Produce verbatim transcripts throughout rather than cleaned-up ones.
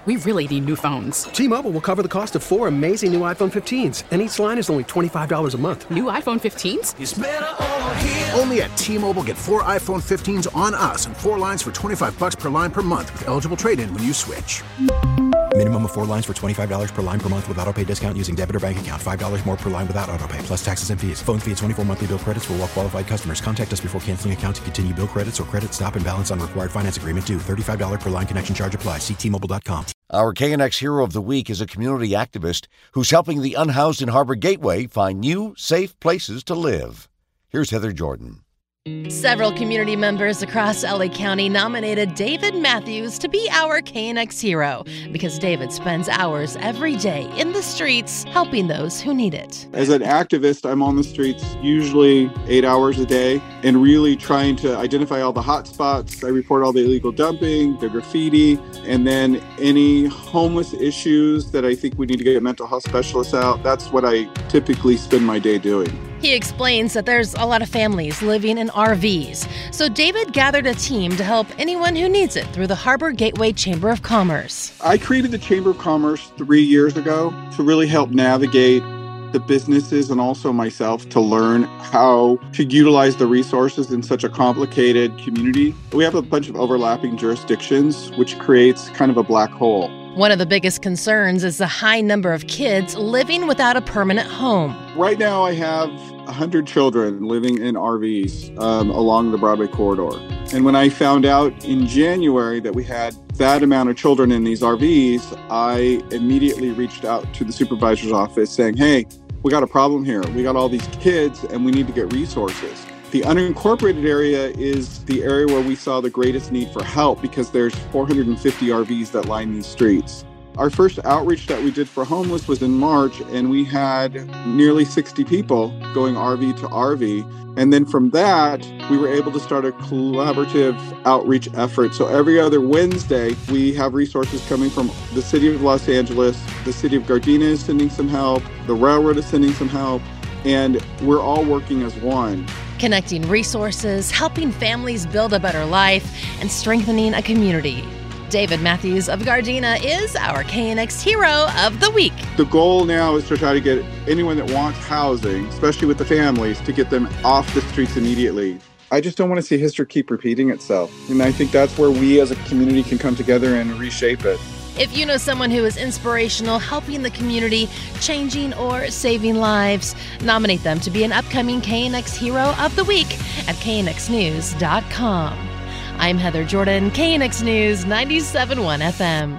We really need new phones. T-Mobile will cover the cost of four amazing new iPhone fifteens, and each line is only twenty-five dollars a month. New iPhone fifteens? It's better over here. Only at T-Mobile, get four iPhone fifteens on us and four lines for twenty-five dollars per line per month with eligible trade-in when you switch. Minimum of four lines for twenty-five dollars per line per month with autopay discount using debit or bank account. five dollars more per line without autopay, plus taxes and fees. Phone fee at twenty-four monthly bill credits for well-qualified customers. Contact us before canceling account to continue bill credits or credit stop and balance on required finance agreement due. thirty-five dollars per line connection charge applies. See T Mobile dot com. Our K N X Hero of the Week is a community activist who's helping the unhoused in Harbor Gateway find new, safe places to live. Here's Heather Jordan. Several community members across L A County nominated David Matthews to be our K N X hero because David spends hours every day in the streets helping those who need it. As an activist, I'm on the streets usually eight hours a day and really trying to identify all the hot spots. I report all the illegal dumping, the graffiti, and then any homeless issues that I think we need to get mental health specialists out. That's what I typically spend my day doing. He explains that there's a lot of families living in R Vs, so David gathered a team to help anyone who needs it through the Harbor Gateway Chamber of Commerce. I created the Chamber of Commerce three years ago to really help navigate the businesses and also myself to learn how to utilize the resources in such a complicated community. We have a bunch of overlapping jurisdictions, which creates kind of a black hole. One of the biggest concerns is the high number of kids living without a permanent home. Right now, I have one hundred children living in R Vs um, along the Broadway corridor. And when I found out in January that we had that amount of children in these R Vs, I immediately reached out to the supervisor's office saying, hey, we got a problem here. We got all these kids and we need to get resources. The unincorporated area is the area where we saw the greatest need for help because there's four hundred fifty R Vs that line these streets. Our first outreach that we did for homeless was in March, and we had nearly sixty people going R V to R V. And then from that, we were able to start a collaborative outreach effort. So every other Wednesday, we have resources coming from the city of Los Angeles, the city of Gardena is sending some help, the railroad is sending some help, and we're all working as one. Connecting resources, helping families build a better life, and strengthening a community. David Matthews of Gardena is our K N X Hero of the Week. The goal now is to try to get anyone that wants housing, especially with the families, to get them off the streets immediately. I just don't want to see history keep repeating itself. And I think that's where we as a community can come together and reshape it. If you know someone who is inspirational, helping the community, changing or saving lives, nominate them to be an upcoming K N X Hero of the Week at K N X news dot com. I'm Heather Jordan, K N X News ninety-seven point one F M.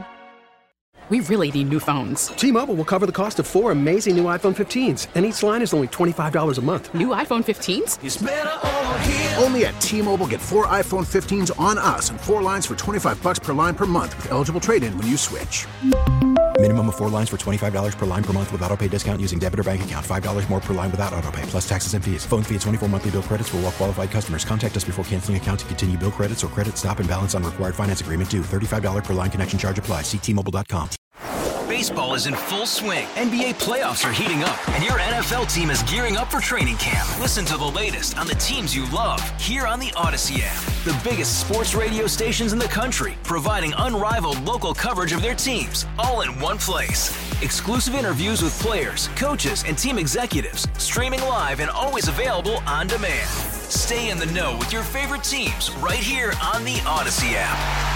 We really need new phones. T-Mobile will cover the cost of four amazing new iPhone fifteens, and each line is only twenty-five dollars a month. New iPhone fifteens? It's better over here. Only at T-Mobile, get four iPhone fifteens on us and four lines for twenty-five dollars per line per month with eligible trade-in when you switch. Minimum of four lines for twenty-five dollars per line per month with autopay discount using debit or bank account. five dollars more per line without autopay, plus taxes and fees. Phone fee at twenty-four monthly bill credits for well-qualified customers. Contact us before canceling account to continue bill credits or credit stop and balance on required finance agreement due. thirty-five dollars per line connection charge applies. See T Mobile dot com. Baseball is in full swing. N B A playoffs are heating up, and your N F L team is gearing up for training camp. Listen to the latest on the teams you love here on the Odyssey app. The biggest sports radio stations in the country, providing unrivaled local coverage of their teams, all in one place. Exclusive interviews with players, coaches, and team executives, streaming live and always available on demand. Stay in the know with your favorite teams right here on the Odyssey app.